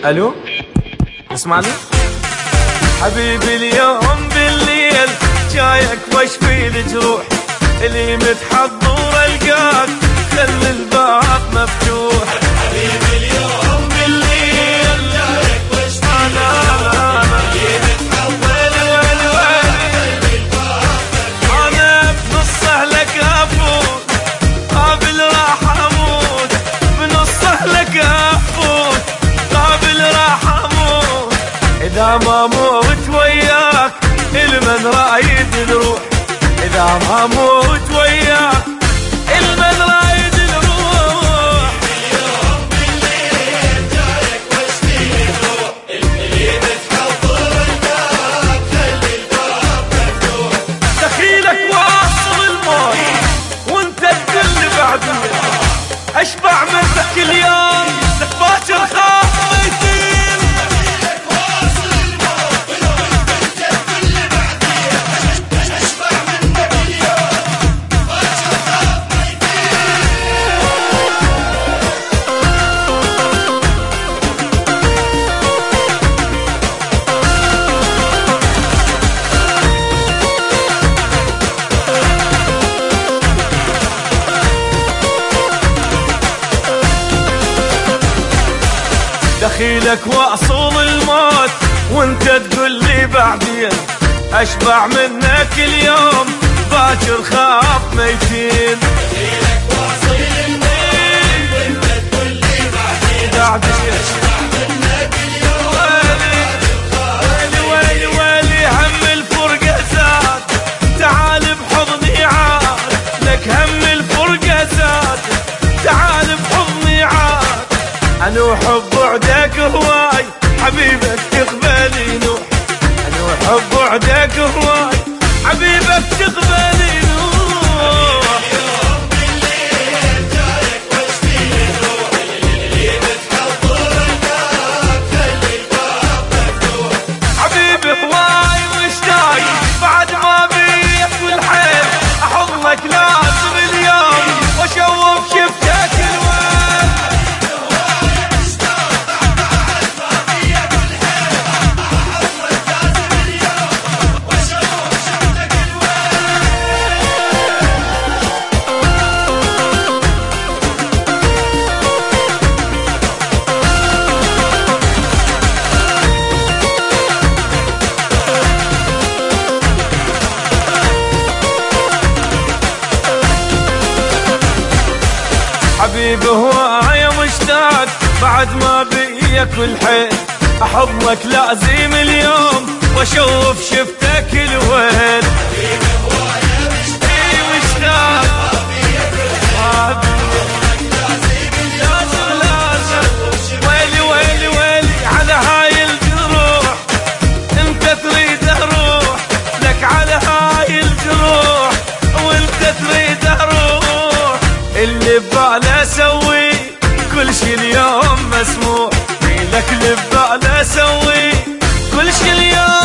الو اسمعني حبيبي، اليوم بالليل جايك واشفي الجروح اللي متحضر القاك، خلي الباب مفتوح. حبيبي اليوم بالليل جايك واشفي الجروح اللي متحضر القاك، خلي الباب مفتوح. انا بنصه لك افوت قابل راح اموت، بنصه لك افوت قابل راح اموت. اذا ما موت وياك المن رايد نروح، إذا ما موت وياك المن رايد نروح. اليوم بالليل جايك واشفي الجروح اللي متحضر القاك، خلي الباب مفتوح. دخيلك واصل الموت وانت تقول بعدين اشبع منك اليوم لك باكر خاف ميتين. دخيلك واصل الموت وانت تقول بعدين اشبع منك اليوم باكر خاف ميتين. دخيلك واصل الموت وانت تقول لي بعدين اشبع منك اليوم باكر خاف ميتين. دخيلك واصل الموت وانت تقول لي بعدين اشبع منك اليوم باكر خاف ميتين. ويلي ويلي هم الفرقة زاد، تعال بحضني عاد لك هم الفرقة زاد، تعال بحضني عاد. انا وحب بعدك هواي حبيبك تقبلي نوح، انا وحب بعدك هواي حبيبك تقبلي نوح. اليوم بالليل جايك واشفي الجروح اللي متحضر القاك، خلي الباب مفتوح. حبيبي هواي مشتاق بعد ما بيك والحيل احضنك لازم اليوم واشوف شفتك الوين. حبيبي هواي مشتاق بعد ما بيك والحيل احضنك لازم اليوم واشوف شفتك الوين. حبيبي هواي مشتاق لازم ويلي ويلي ويلي على هاي الجروح، انت تريد اروح لك على هاي الجروح وانت تريد اروح. اللي ببالي اسوي كل شي اليوم مسموح، لك اللي ببالي اسوي كل شي اليوم